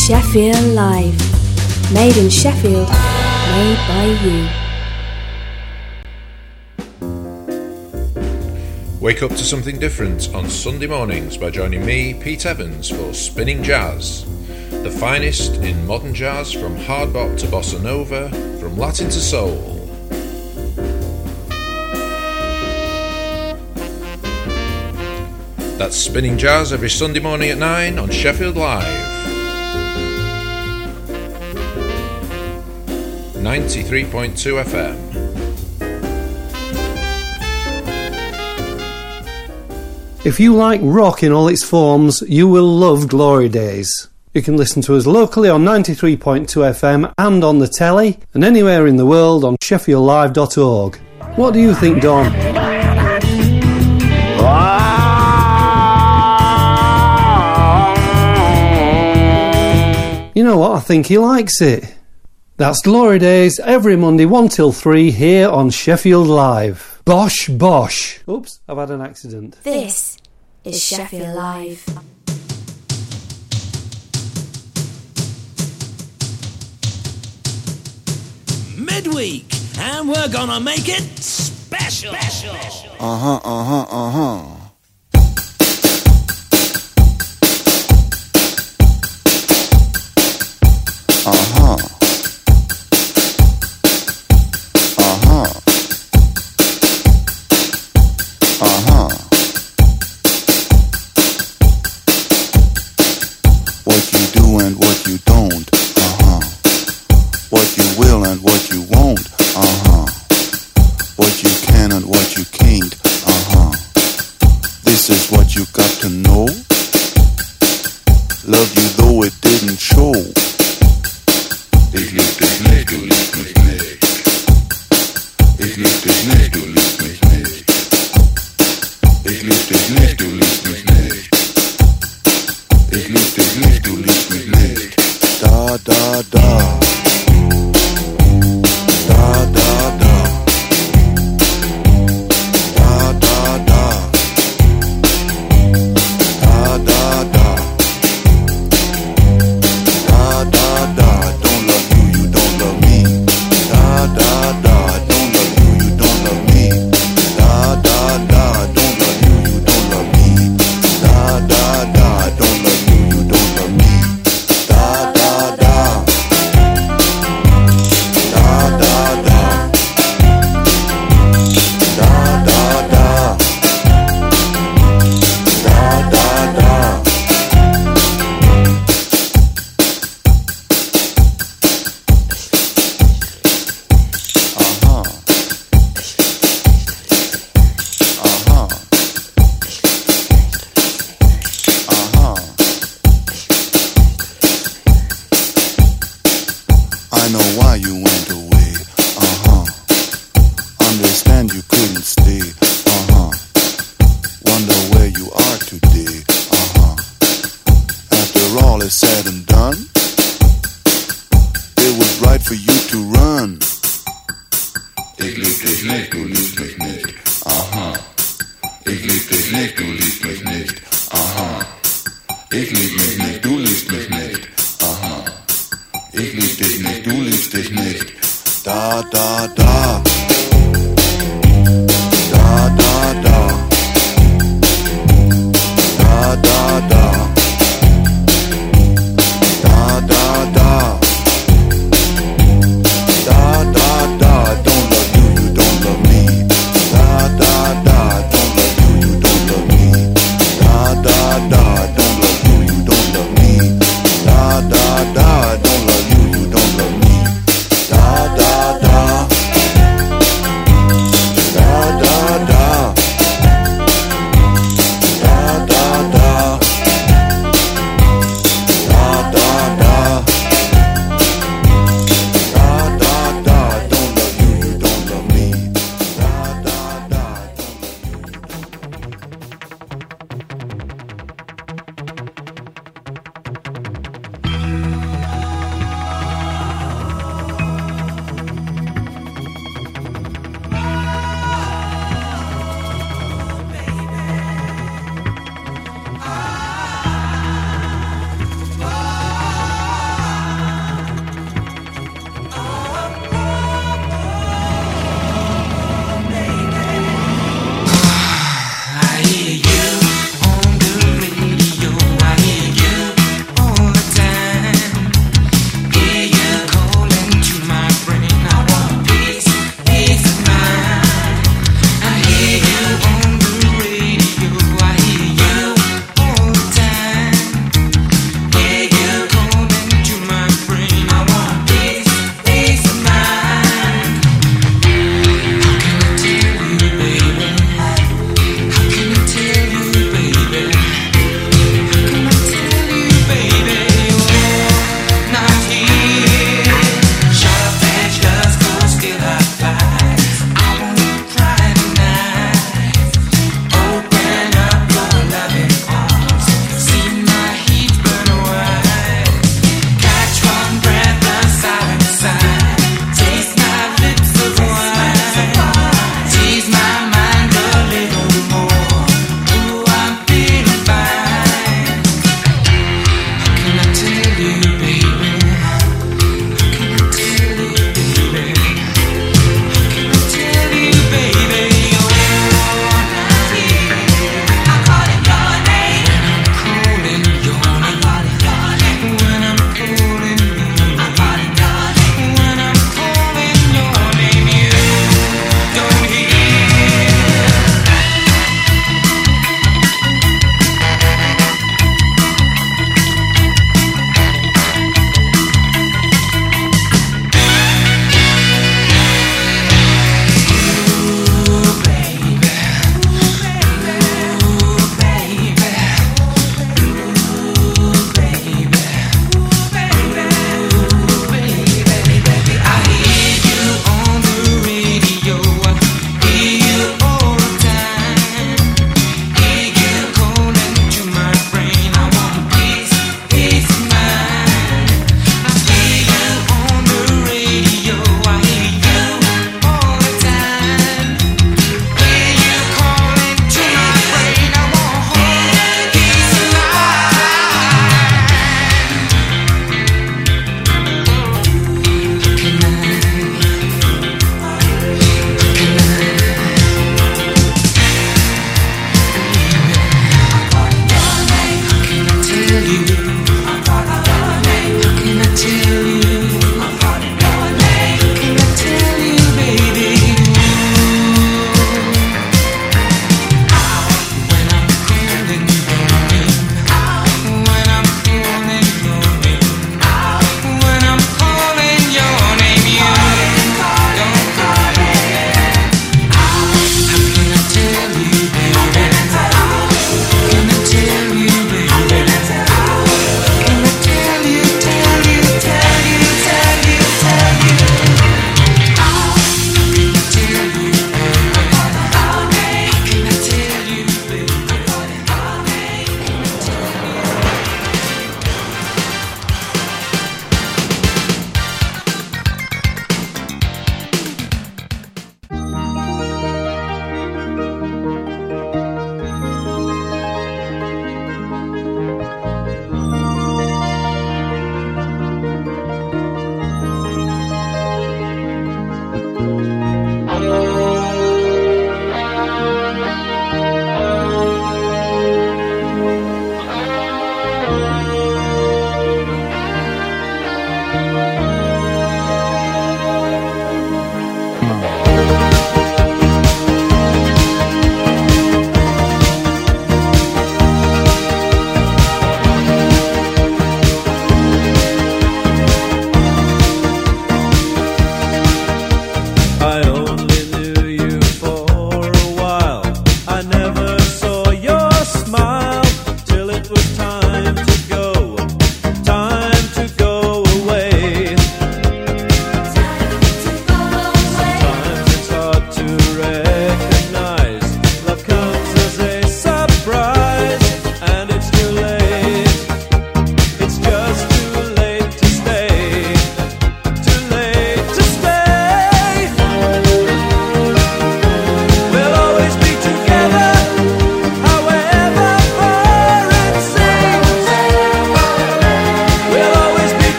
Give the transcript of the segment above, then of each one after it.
Sheffield Live. Made in Sheffield, made by you. Wake up to something different on Sunday mornings by joining me, Pete Evans, for Spinning Jazz. The finest in modern jazz, from hard bop to bossa nova, from Latin to soul. That's Spinning Jazz every Sunday morning at 9 on Sheffield Live. 93.2 FM. If you like rock in all its forms, you will love Glory Days. You can listen to us locally on 93.2 FM and on the telly, and anywhere in the world on sheffieldlive.org. What do you think, Don? You know what? I think he likes it. That's Glory Days every Monday 1 till 3 here on Sheffield Live. Bosh, bosh. Oops, I've had an accident. This is Sheffield Live. Midweek, and we're gonna make it special. Uh-huh. Uh-huh. What you do and what you don't, what you will and what you won't, what you can and what you can't, this is what you got to know. Love you though it didn't show. Ich lieb dich nicht, du liebst mich nicht. Ich lieb dich nicht, du liebst mich nicht. Ich lieb dich nicht, du liebst mich nicht. Ich lieb dich nicht, du liebst mich nicht. Da, da, da. Da, da, da. Da, da, da. Da, da, da. Da, da, da. Don't love you, you don't love me. Da, da, da. Don't love you, you don't love me. Da, da, da. Don't love you, you don't love me. Da, da, da. Don't love you, you don't love me. Da, da, da. Da, da, da. Da, da, da. Da, da, da. I know why you went away, understand you couldn't stay, wonder where you are today, after all is said and done, it was right for you to run. Ich lieb dich nicht, du liebst mich nicht, ich lieb dich nicht, du liebst mich nicht, ich lieb mich nicht, du liebst mich nicht, ich lieb dich nicht, du liebst dich nicht. Da, da, da. Da, da, da. Da, da, da. Da, da, da. Da, da, da. Don't love you, you don't love me. Da, da, da. Don't love you, you don't love me. Da, da, da. Don't love you, you don't love me. Da, da, da. Don't love you, you don't love me. Da, da, da.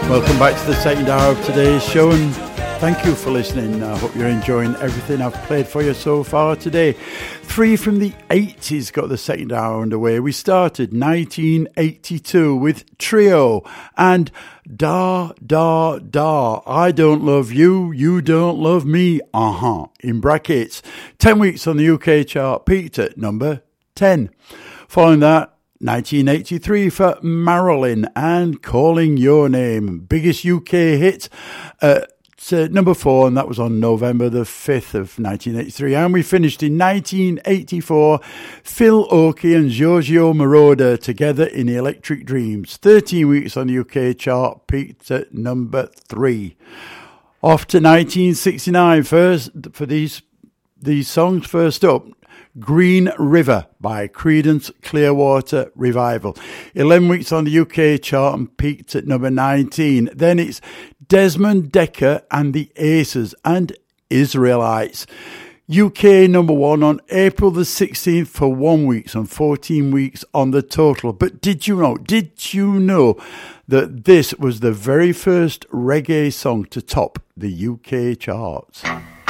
Welcome back to the second hour of today's show, and thank you for listening. I hope you're enjoying everything I've played for you so far today. 3 from the 80s got the second hour underway. We started 1982 with Trio and Da Da Da, I Don't Love You, You Don't Love Me, in brackets. 10 weeks on the UK chart, peaked at number 10. Following that, 1983 for Marilyn and Calling Your Name, biggest UK hit at number 4, and that was on November the 5th of 1983. And we finished in 1984, Phil Oakey and Giorgio Moroder together in Electric Dreams. 13 weeks on the UK chart, peaked at number 3. Off to 1969 first for these songs. First up, Green River by Creedence Clearwater Revival. 11 weeks on the UK chart and peaked at number 19. Then it's Desmond Dekker and the Aces and Israelites. UK number 1 on April the 16th for 1 week and 14 weeks on the total. But did you know that this was the very first reggae song to top the UK charts?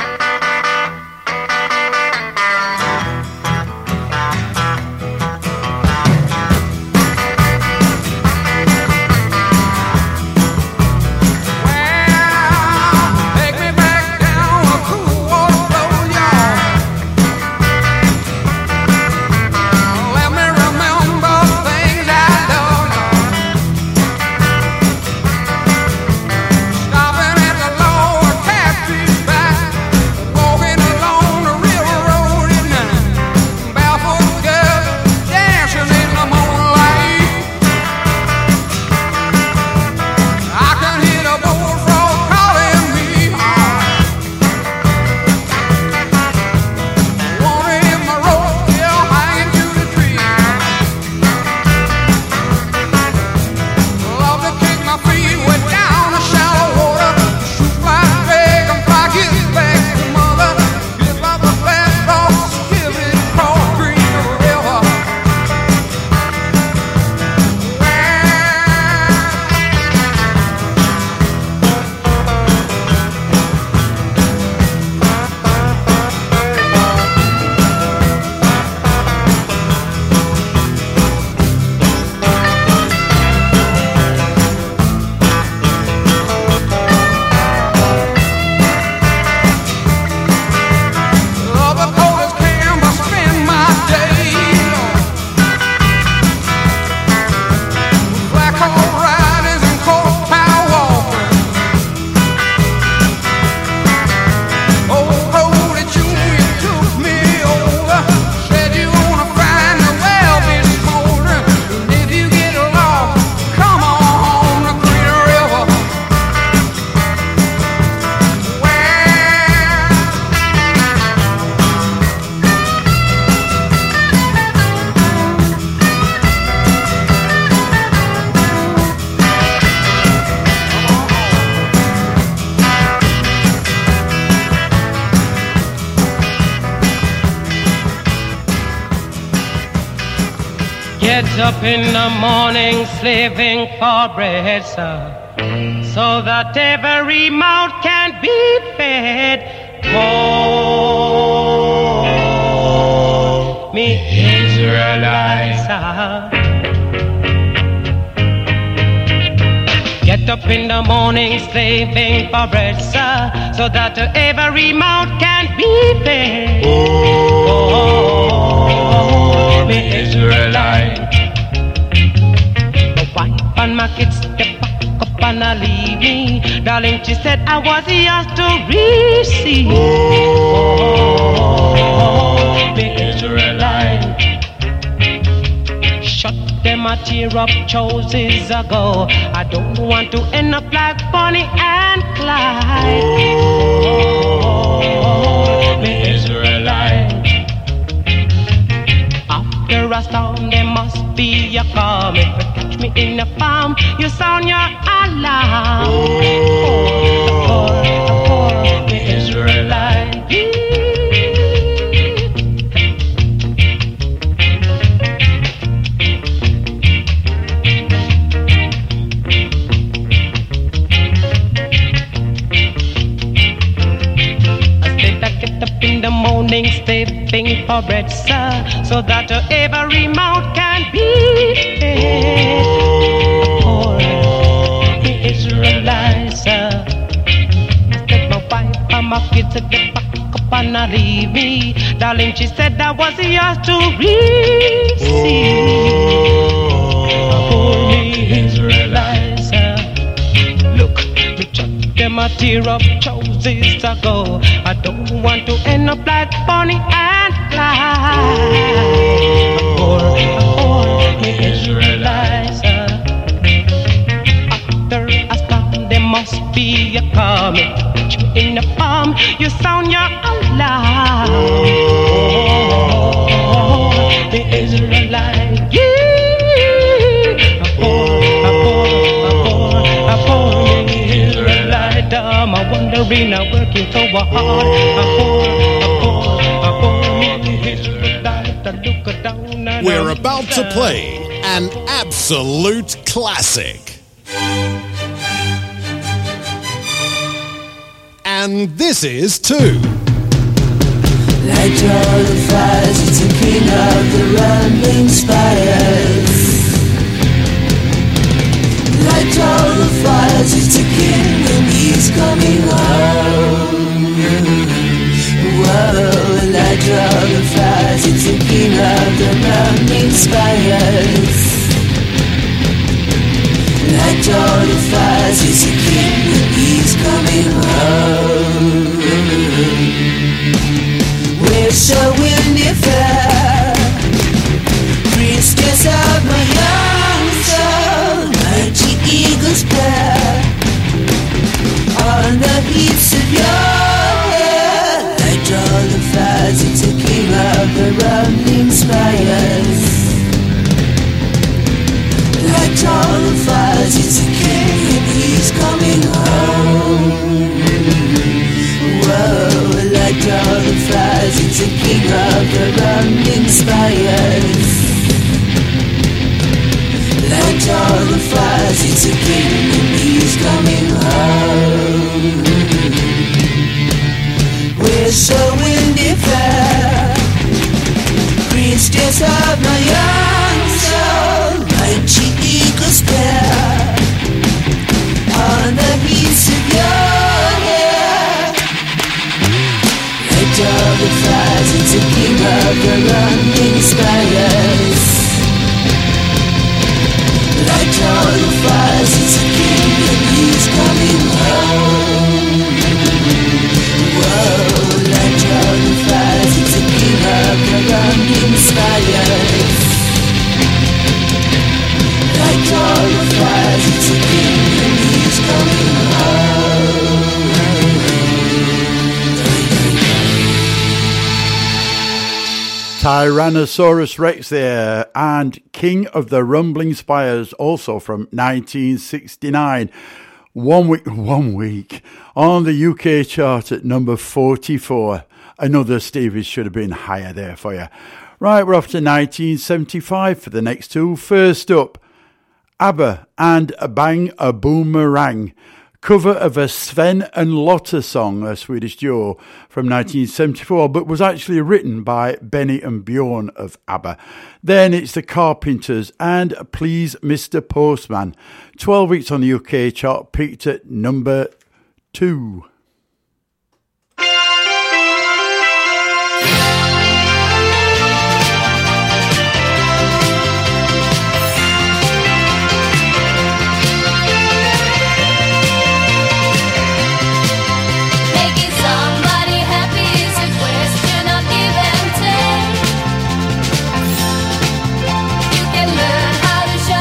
Get up in the morning slaving for bread, sir, so that every mouth can be fed. Oh, me Israelites, get up in the morning slaving for bread, sir, so that every mouth can be fed. Oh, me Israelite. The wife and my kids step back up and leave me. Darling, she said I was yours to receive. Oh, me Israelite. Shut them a tear up choices ago. I don't want to end up like Bonnie and Clyde. Oh, me Israelite. After a storm, there must be a calm. If you catch me in the farm, you sound your alarm. Oh, the Israelite. morning slaving for bread, sir, so that every mouth can be fed. For the Israelites, sir, I said my wife and my kids at the back up and not leave me. Darling, she said that was yours to receive. For the Israelites, sir, look, me chuck them a tear up choices to go. I don't want to end up like Bonnie and Clyde. For the Israelites, after a storm there must be a calm. You in the palm, you sound your alarm. The Israelites, I'm wondering, I'm working so hard. We're about to play an absolute classic. And this is too. Light all the fires, it's the king of the rumbling spires. Light all the fires, it's the king and he's coming home. Whoa, light all the fires, it's the king of the rumbling spires. Light all the fires, it's the king and he's coming home. We're so windy fair, priestess of my young soul, mighty eagles pair, on the heaps of your hair. Light all the fires, it's the king of the rumbling spires. Light all the fires, it's the king and he's coming home. Whoa, light all the fires, it's the king of the rumbling spires. Light all the fires, it's the king and he's coming home. We're so windy fair, priestess of my young soul, mighty eagles pair, on the heaths of your hair. Light all the fires, it's the king of the rumbling spires. Light all the fires, it's the king and he's coming home. Whoa, light all the fires, it's the king of the rumbling spires. Light all the fires, it's the king and he's coming home. Tyrannosaurus Rex there, and King of the Rumbling Spires, also from 1969. One week on the UK chart at number 44. Another Stevie should have been higher there for you. Right, we're off to 1975 for the next two. First up, ABBA and Bang a Boomerang. Cover of a Sven and Lotta song, a Swedish duo from 1974, but was actually written by Benny and Bjorn of ABBA. Then it's the Carpenters and Please Mr. Postman. 12 weeks on the UK chart, peaked at number 2.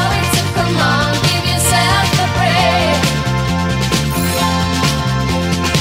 Come on, give yourself a break.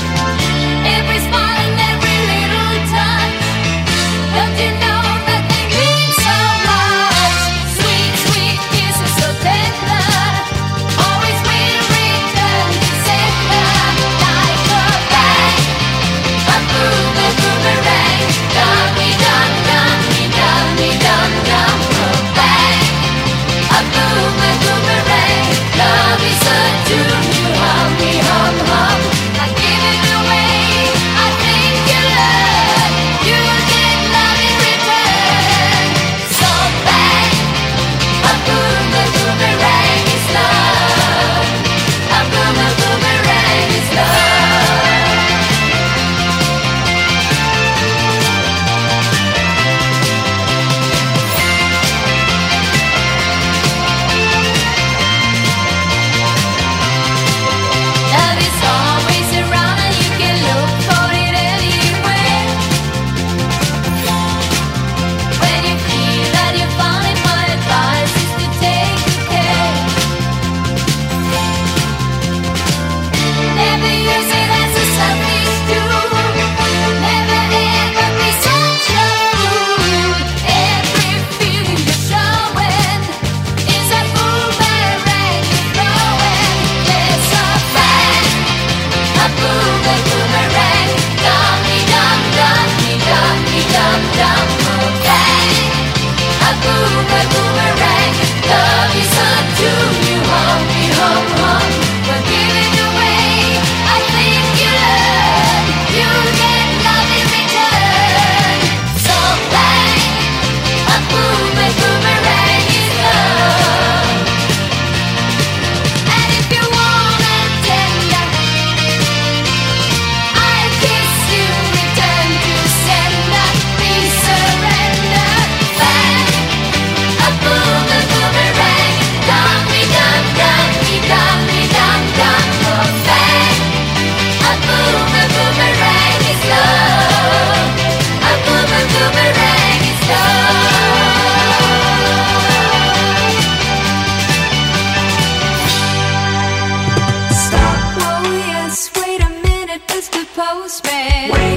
Postman. Wait,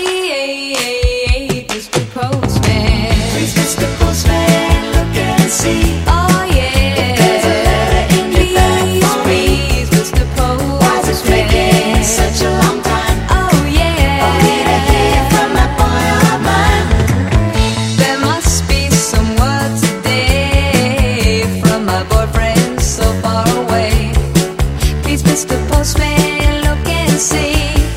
Mr. Postman. Please, Mr. Postman, look and see. Oh yeah, if there's a letter in your bag for me. Please, Mr. Postman. Why is it taking such a long time? Oh yeah, only to hear from that boy of mine. There must be some word today from my boyfriend so far away. Please, Mr. Postman, look and see.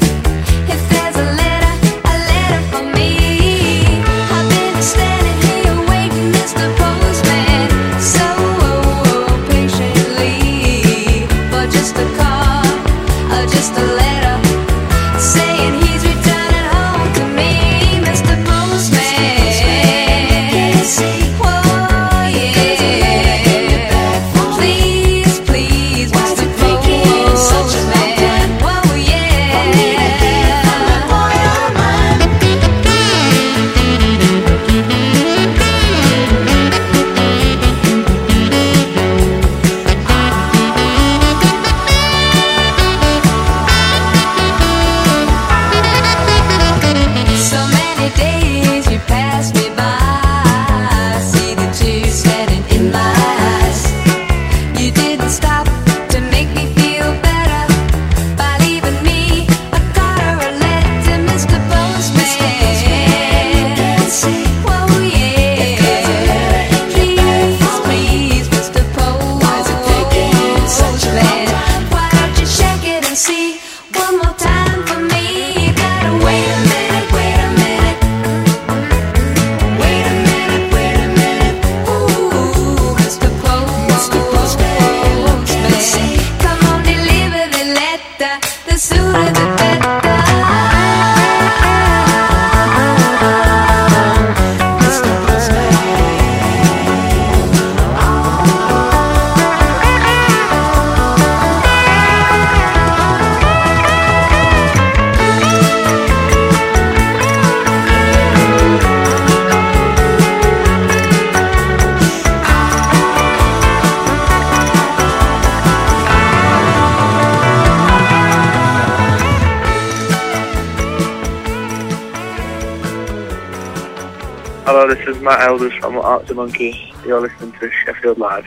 Hello, this is Matt Elders from Arctic Monkey. You're listening to Sheffield Live.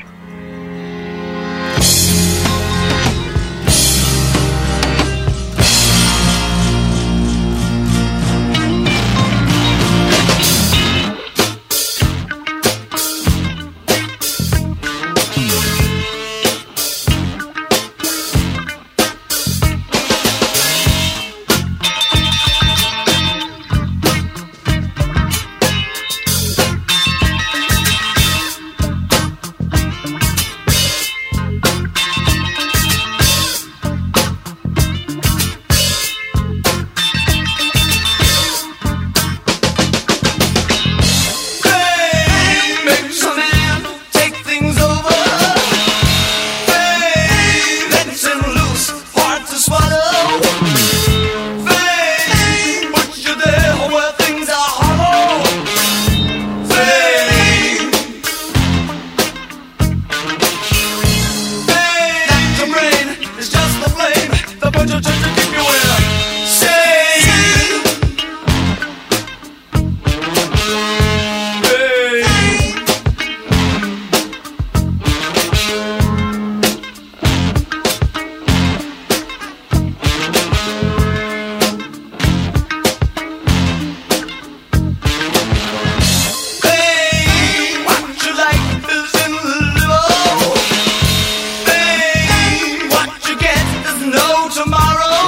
Tomorrow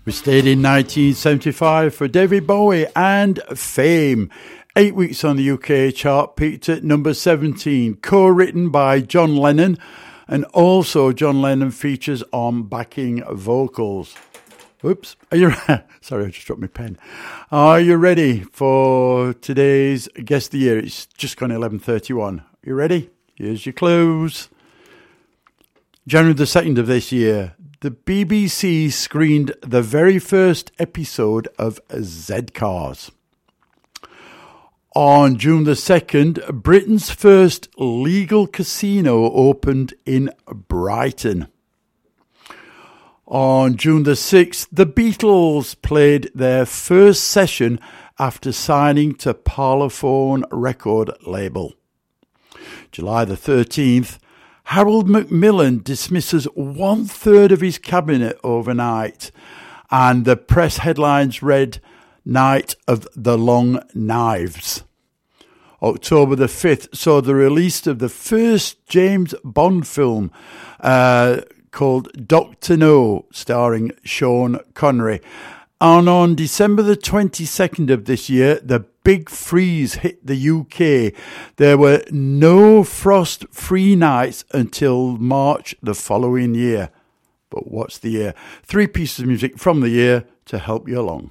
We stayed in 1975 for David Bowie and Fame. 8 weeks on the UK chart, peaked at number 17, co-written by John Lennon, and also John Lennon features on backing vocals. Oops, are you sorry, I just dropped my pen. Are you ready for today's Guess the Year? It's just gone 11:31. You ready? Here's your clues. January the 2nd of this year, the BBC screened the very first episode of Z-Cars. On June the 2nd, Britain's first legal casino opened in Brighton. On June the 6th, the Beatles played their first session after signing to Parlophone record label. July the 13th, Harold Macmillan dismisses 1/3 of his cabinet overnight, and the press headlines read, Night of the Long Knives. October the 5th saw the release of the first James Bond film called Dr. No, starring Sean Connery. And on December the 22nd of this year, the big freeze hit the UK. There were no frost-free nights until March the following year. But what's the year? 3 pieces of music from the year to help you along.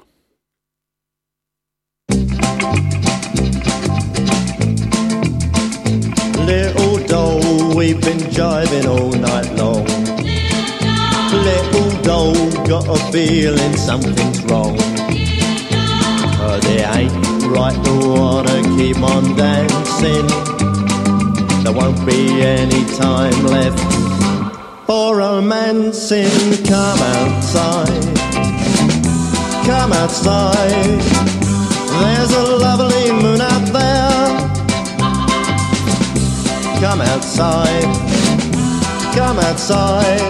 Little doll, we've been jiving all night long. Little doll, got a feeling something's wrong. But it ain't right to wanna keep on dancing. There won't be any time left for romancing. Come outside, come outside. There's a lovely moon out there. Come outside, come outside,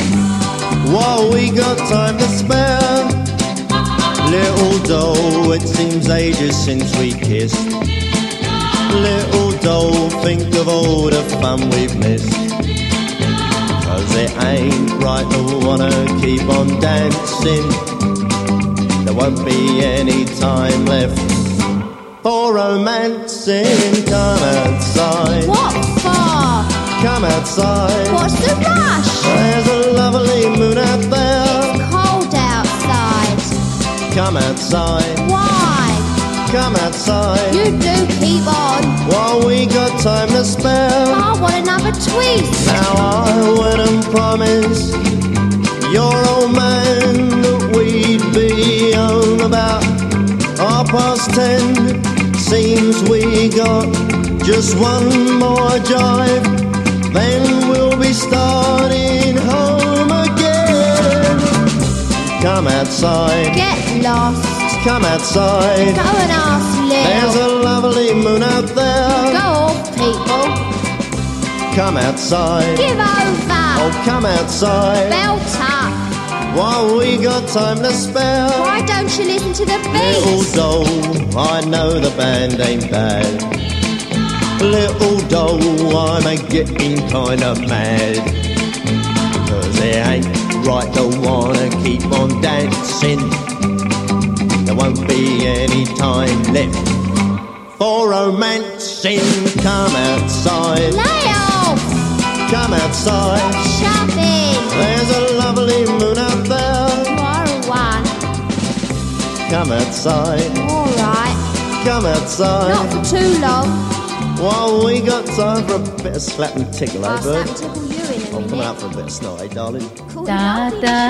while we got time to spare. Little doll, it seems ages since we kissed. Little doll, think of all the fun we've missed. 'Cause it ain't right to wanna keep on dancing. There won't be any time left for romancing. Come outside. What for? Come outside. What's the rush? There's a lovely moon out there. It's cold outside. Come outside. Why? Come outside. You do keep on. While we got time to spare. I want another twist. Now I went and promised your old man that we'd be home about 10:30. Seems we got just one more jive, then we'll be starting home again. Come outside. Get lost. Come outside. Go and ask Lil. There's a lovely moon out there. Go off, people. Come outside. Give over. Oh, come outside. Belt up. While we got time to spare. Why don't you listen to the Little beats? doll, I know the band ain't bad. Little doll, I'm a-getting kind of mad. 'Cause it ain't right to wanna keep on dancing. There won't be any time left for romancing. Come outside. Lay off. Come outside. Shopping. There's a lovely moon out there. You're one. Come outside. All right. Come outside. Not for too long. While we got time for a bit of slap and tickle, eh, I'll bird? slap tickle you in a I'm coming minute. out for a bit of snot, eh, darling? Cool. Da da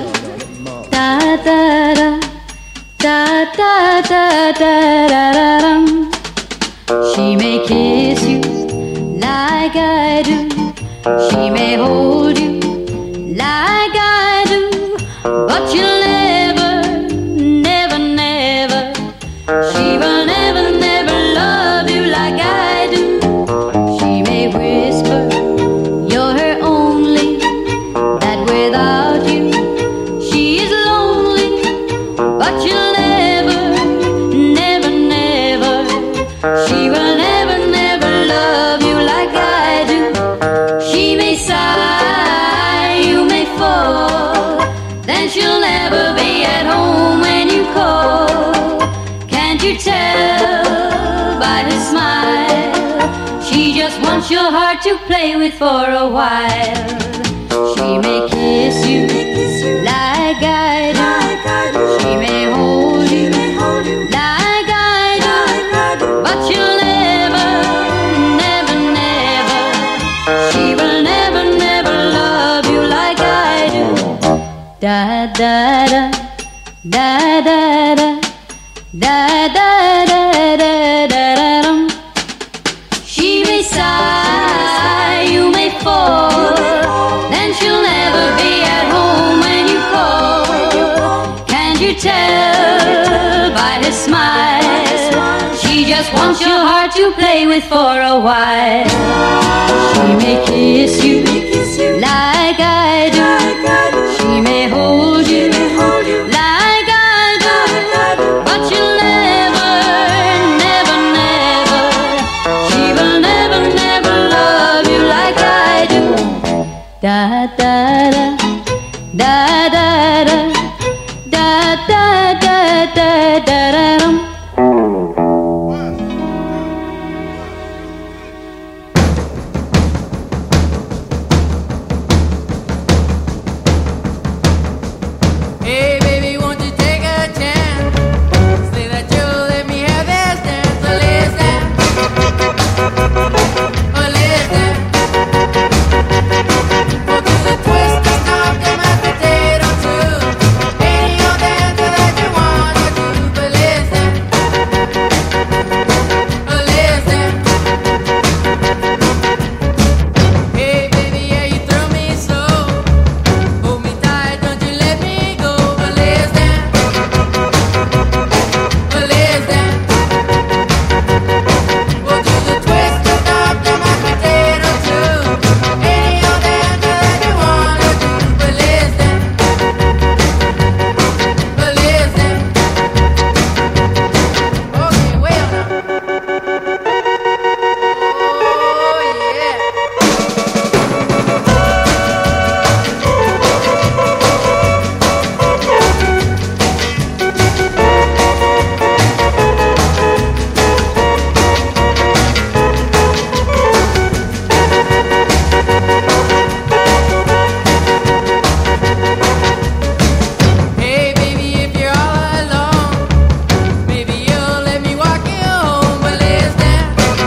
da da da da da da da da da dum. She may kiss you like I do. She may hold you like I do, but you'll never, never, never. She will never, never love you like I do. She may whisper you're her only, that without you she is lonely, but you'll never, never, never. She will never, never love you like I do. She may sigh tell by his smile? She just wants your heart to play with for a while. She may kiss you like I do. She may hold you like I do. But she'll never, never, never. She will never, never love you like I do. Da da da da da da da da da da da dum. She may sigh, you may fall, then she'll never be at home when you call. Can't you tell by his smile? She just wants your heart to play with for a while. She may kiss you like I do. She may hold you like I do. But she'll never, never, never. She will never, never love you like I do. Da da da da da da da da da da da da dum. Hey baby, won't you take a chance? Say that you'll let me have this dance. Oh, listen. Oh, listen. We'll do the twist, the stomp, the mashed potato too. Any old dance that you wanna do. But listen. Oh, listen. Hey baby, yeah, you throw me so. Hold me tight, don't you let me go. But listen. But listen. We'll do the twist, the stomp, the mashed potato too. Any old dance that you wanna do. But listen. But listen. Okay, well now. Oh yeah. Hey baby, if you're all alone, maybe you'll let me walk you home. But listen,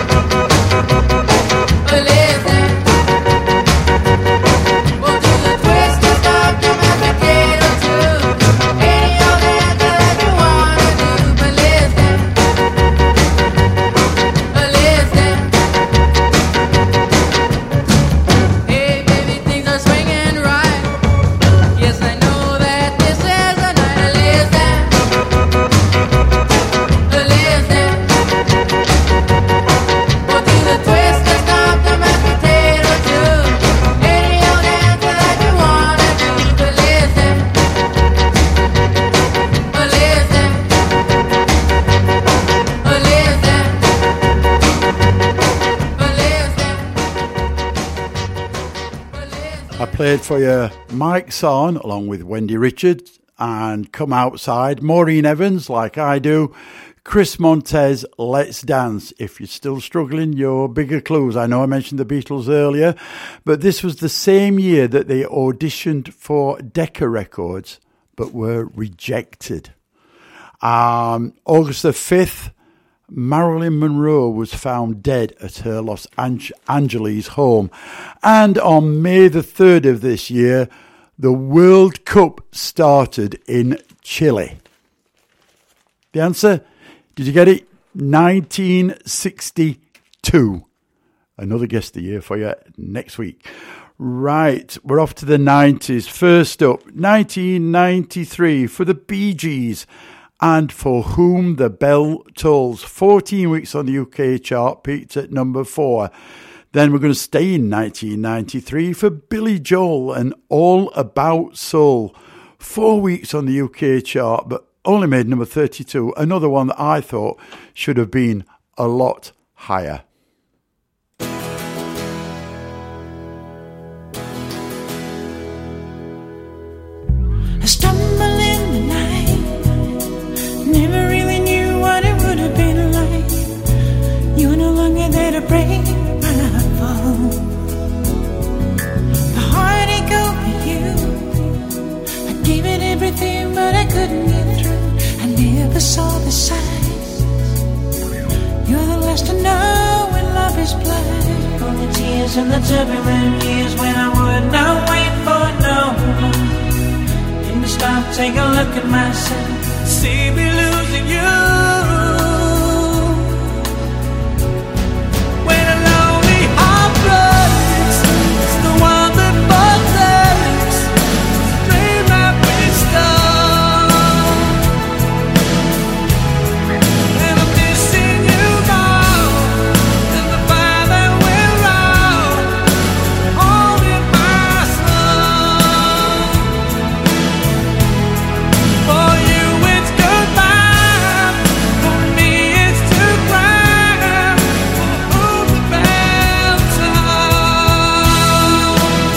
but listen, we'll do the twist, the stomp, the mashed potato too. Any old dance that you wanna do. But listen, hey baby, things are swinging right. Yes, I know that this is the night. Listen, we'll do the twist, the stomp, the mashed potato too. Any old dance that you wanna do. But listen, I played for you Mike Sarn along with Wendy Richards and Come Outside, Maureen Evans, Like I Do, Chris Montez, Let's Dance. If you're still struggling, your bigger clues. I know I mentioned the Beatles earlier, but this was the same year that they auditioned for Decca Records but were rejected. August the 5th, Marilyn Monroe was found dead at her Los Angeles home. And on May the 3rd of this year, the World Cup started in Chile. The answer? Did you get it? 1962. Another guess the year for you next week. Right, we're off to the 90s. First up, 1993 for the Bee Gees. And For Whom the Bell Tolls. 14 weeks on the UK chart, peaked at number 4. Then we're going to stay in 1993 for Billy Joel and All About Soul. 4 weeks on the UK chart, but only made number 32. Another one that I thought should have been a lot higher. I stumble in the night, never really knew what it would have couldn't get through. I never saw the signs. You're the last to know when love is blind. All the tears and the turbulent years when I would not wait for no one. Didn't stop, take a look at myself. See me losing you. When a lonely heart breaks, it's the one that protects. Dream that we stole. And I'm missing you now. And the fire that we're on, holding my soul. For you it's goodbye. For me it's to cry. Hold the bell toll.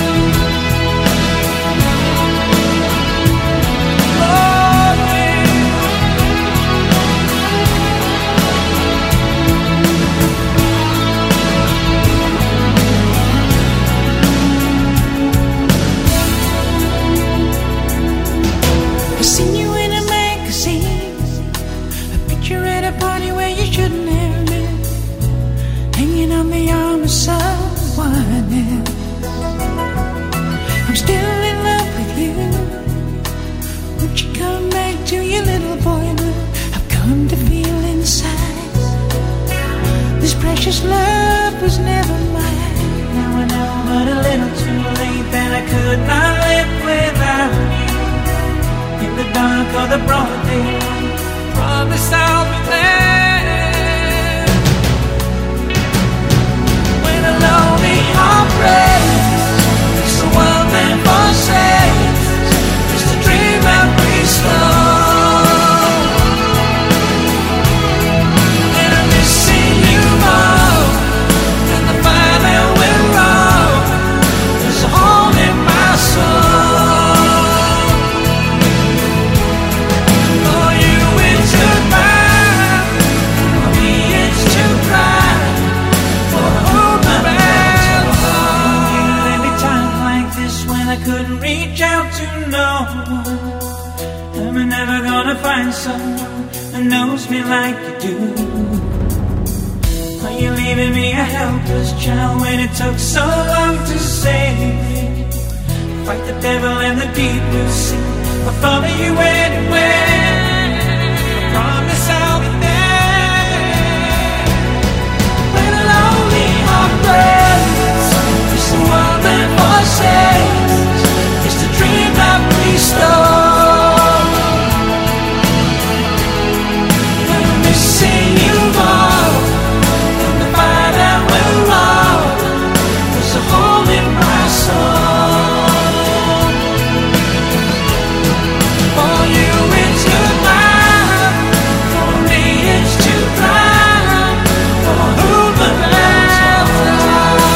Lord, I seen you in a magazine, a picture at a party where you shouldn't have been, hanging on the arm of someone else. I'm still in love with you. Won't you come back to your little boy blue? I've come to feel inside this precious love was never mine. Now I know, but a little too late, that I could not live without you. In the dark or the broad day, promise I'll be there. When a lonely heart breaks, it's the one that forsakes. It's the dream that we stole. And I'm missing you more than the fire that we're on. There's a hole in my soul. For you it's goodbye. For me it's to cry. For whom the bell toll. There'd be times like this when I couldn't reach out to no one. I'm never gonna find someone that knows me like you do. Are you leaving me a helpless child when it took so long to save me? Fight the devil in the deep blue sea. I'll follow you anywhere. I promise I'll be there. When a lonely heart breaks, it's the one that forsakes. It's the dream that we stole. And I'm missing you more than the fire that we're on. There's a hole in my soul. For you it's goodbye. For me it's to cry. For whom the bell tolls.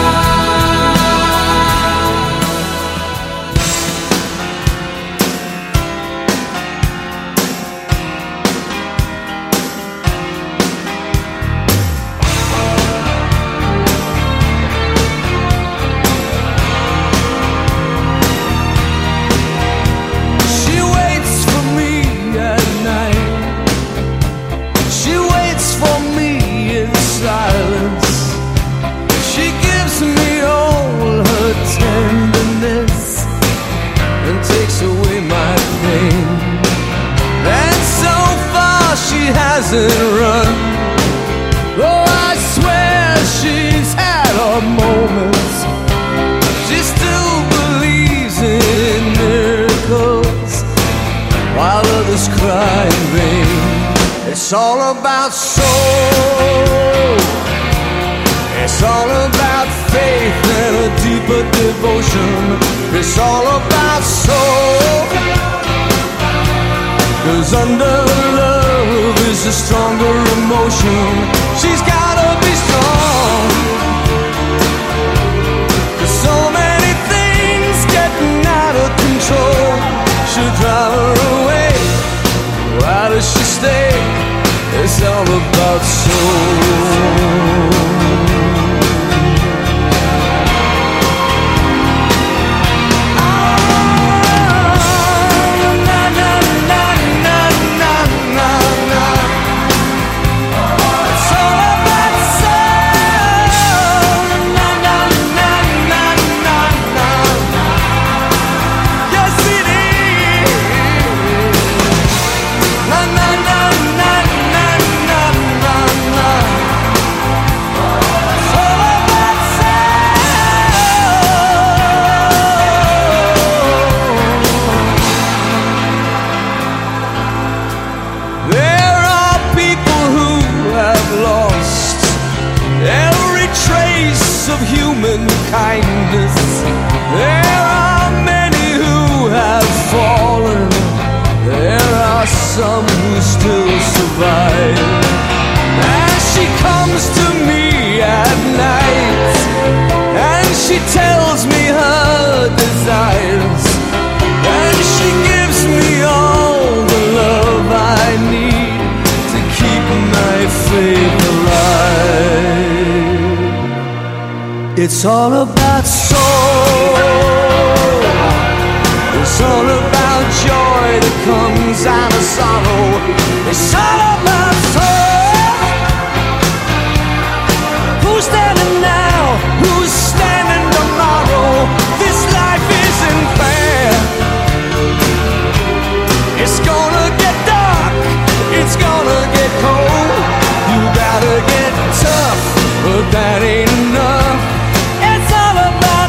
She waits for me at night. She waits for me in silence. She gives me all her tenderness and takes away my pain. And so far she hasn't run. Though I swear she's had her moments. She still believes in miracles while others cry in vain. It's all about soul. It's all about faith and a deeper devotion. It's all about soul. 'Cause under love is a stronger emotion. She's gotta be strong. 'Cause so many things getting out of control should drive her away. Why does she stay? It's all about soul. Na, na, na. human kindness. There are many who have fallen. There are some who still survive. And she comes to me at night, and she tells me her desires, and she gives me all the love I need to keep my faith alive. It's all about soul. It's all about joy that comes out of sorrow. It's all about soul. Who's standing now? Who's standing tomorrow? This life isn't fair. It's gonna get dark. It's gonna get cold. You gotta get tough, but that ain't enough. It's all about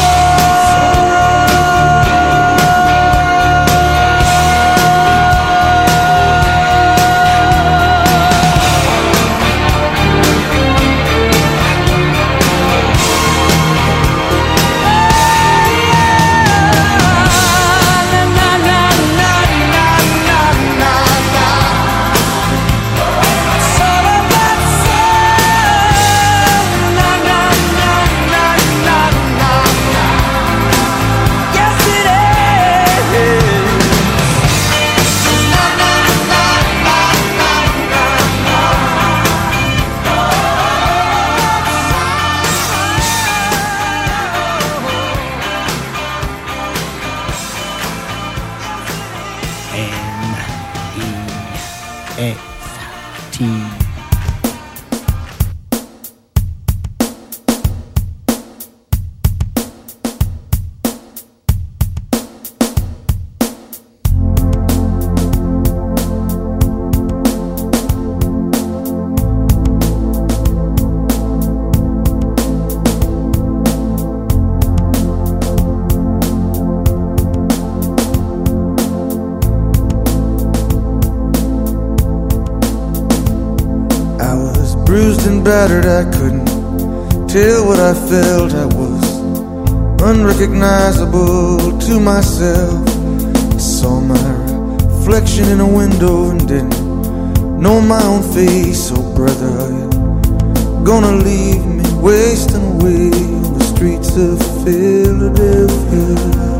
battered, I couldn't tell what I felt. I was unrecognizable to myself. I saw my reflection in a window and didn't know my own face. Oh brother, are you gonna leave me wasting away on the streets of Philadelphia?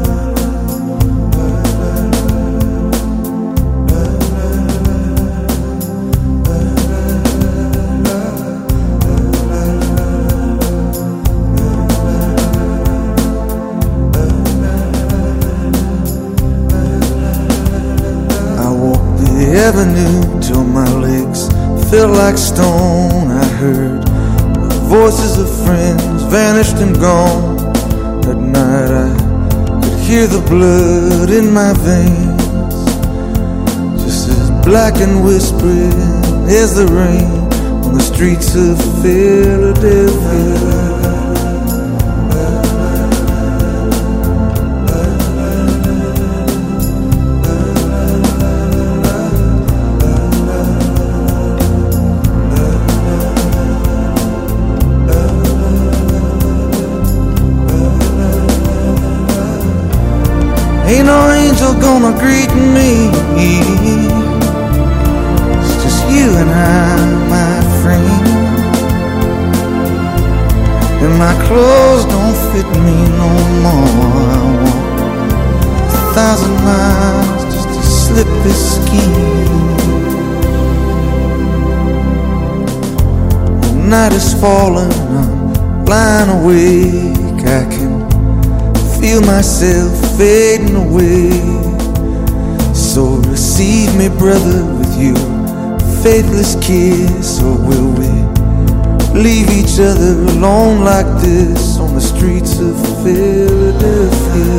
Avenue till my legs felt like stone. I heard the voices of friends vanished and gone. At night I could hear the blood in my veins, just as black and whispering as the rain on the streets of Philadelphia. Ain't no angel gonna greet me. It's just you and I, my friend. And my clothes don't fit me no more. I walk 1,000 miles just to slip this skin. The night is falling, I'm lying awake. I can feel myself fading away. So receive me, brother, with your faithless kiss. Or will we leave each other alone like this on the streets of Philadelphia?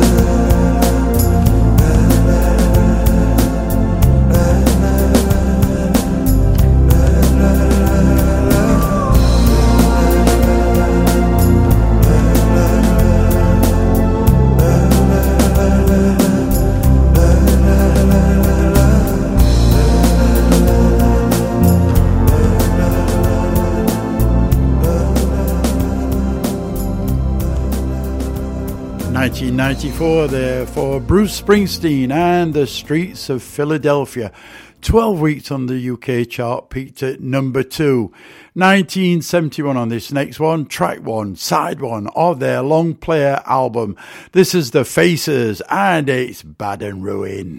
1994 there for Bruce Springsteen and the Streets of Philadelphia. 12 weeks on the UK chart, peaked at number 2. 1971 on this next one, track 1, side 1 of their long player album. This is The Faces and it's Bad and Ruin.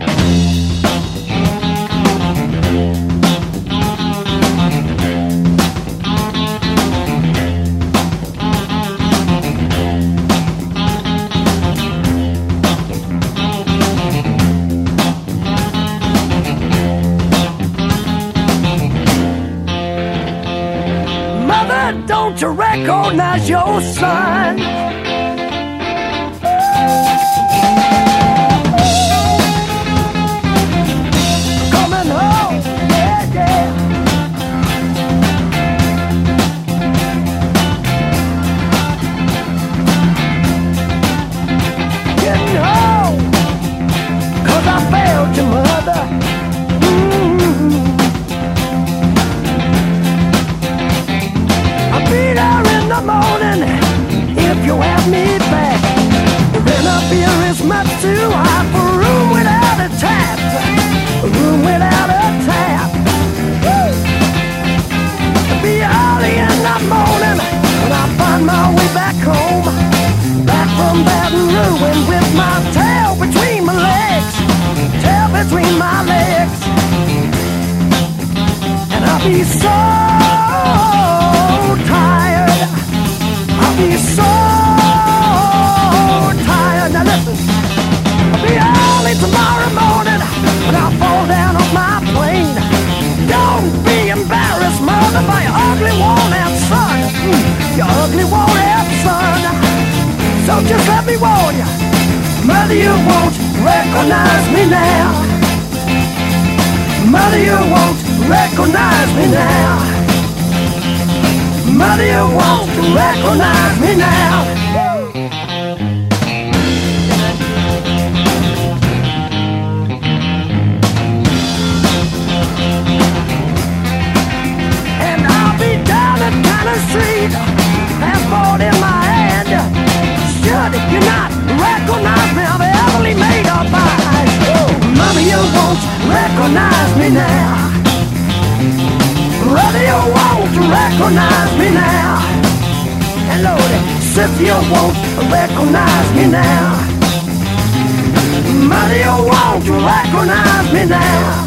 Don't you recognize your son? Coming home, yeah, yeah. Getting home, 'cause I failed your mother. Morning, if you have me back, then a beer is much too hot for a room without a tap. A room without a tap. Woo! It'll be early in the morning when I find my way back home, back from Baton Rouge with my tail between my legs, tail between my legs, and I'll be so tired. I'll be so tired. Now listen, I'll be early tomorrow morning when I fall down off my plane. Don't be embarrassed, mother, by your ugly worn-out son. Your ugly worn-out son. So just let me warn you, mother, you won't recognize me now. Mother, you won't recognize me now. Mother, you won't recognize me now. And I'll be down at Cannon Street, passport in my hand. Should you not recognize me, I'll be heavily made up eyes. Mother, you won't recognize me now. Brother, you won't recognize me now. And Lord, sister, you won't recognize me now. Mother, you won't recognize me now.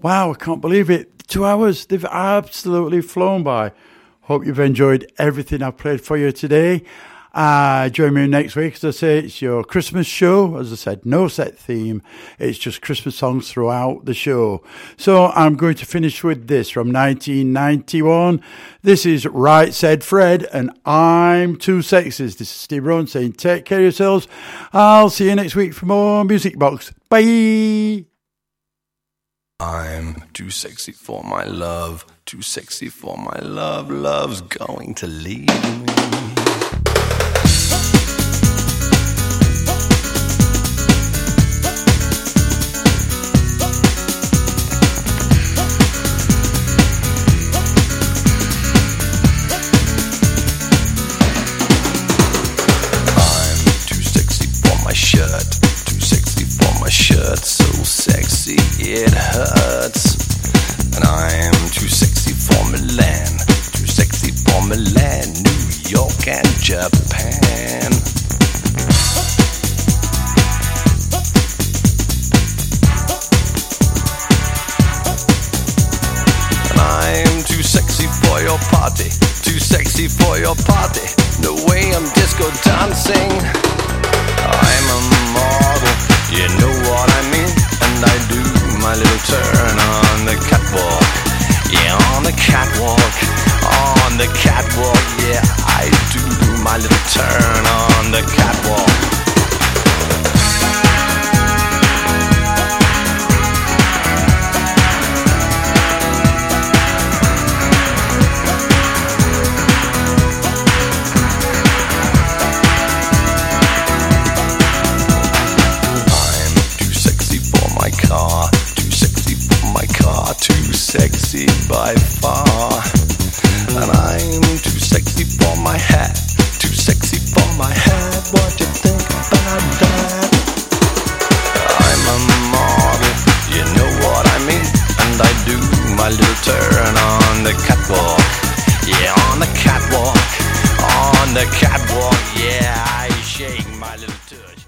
Wow, I can't believe it. 2 hours, they've absolutely flown by. Hope you've enjoyed everything I've played for you today. Join me next week. As I say, it's your Christmas show. As I said, no set theme. It's just Christmas songs throughout the show. So I'm going to finish with this from 1991. This is Right Said Fred and I'm Too Sexy. This is Steve Rowan saying take care of yourselves. I'll see you next week for more Music Box. Bye. I'm too sexy for my love. Too sexy for my love. Love's going to leave me. Shirt so sexy it hurts, and I'm too sexy for Milan, too sexy for Milan, New York and Japan. And I'm too sexy for your party, too sexy for your party, no way I'm disco dancing. I'm a model, you know what I mean, and I do my little turn on the catwalk. Yeah, on the catwalk, on the catwalk. Yeah, I do my little turn on the catwalk. Too sexy by far, and I'm too sexy for my hat,